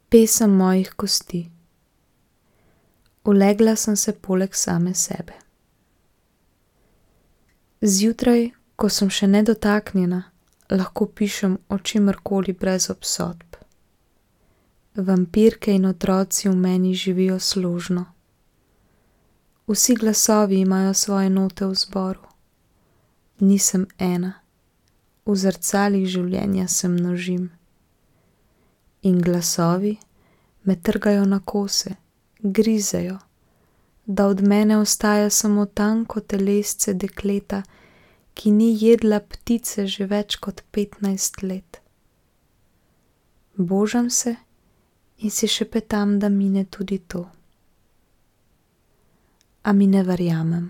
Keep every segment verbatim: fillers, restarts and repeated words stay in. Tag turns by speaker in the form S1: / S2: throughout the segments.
S1: Pesem mojih kosti. Ulegla sem se poleg same sebe. Zjutraj, ko sem še nedotaknjena, lahko pišem o čemerkoli brez obsodb. Vampirke in otroci v meni živijo složno. Vsi glasovi imajo svoje note v zboru. Nisem ena, v zrcalih življenja se množim. In glasovi me trgajo na kose, grizejo, da od mene ostaja samo tanko telesce dekleta, ki ni jedla ptice že več kot petnajst let. Božam se in si šepetam, da mine tudi to. A mi ne verjamem.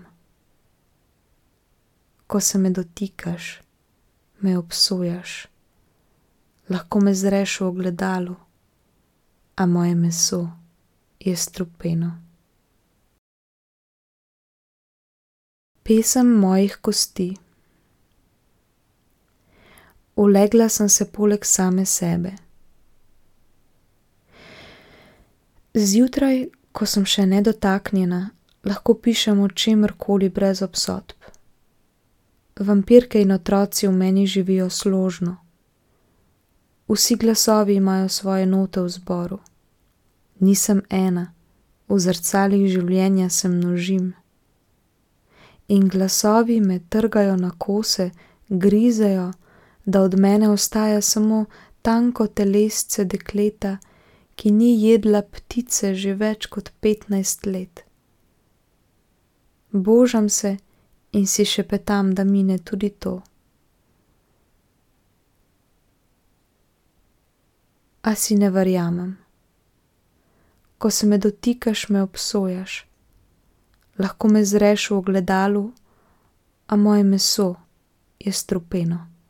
S1: Ko se me dotikaš, me obsojaš. Lahko me zreš v ogledalu, a moje meso je strupeno. Pesem mojih kosti. Ulegla sem se poleg same sebe. Zjutraj, ko sem še nedotaknjena, lahko pišem o čemerkoli brez obsodb. Vampirke in otroci v meni živijo složno. Vsi glasovi imajo svoje note v zboru. Nisem ena, v zrcalih življenja se množim. In glasovi me trgajo na kose, grizejo, da od mene ostaja samo tanko telesce dekleta, ki ni jedla ptice že več kot petnajst let. Božam se in si šepetam, da mine tudi to. A si ne verjamem. Ko se me dotikaš, me obsojaš. Lahko me zreš v ogledalu, a moje meso je strupeno.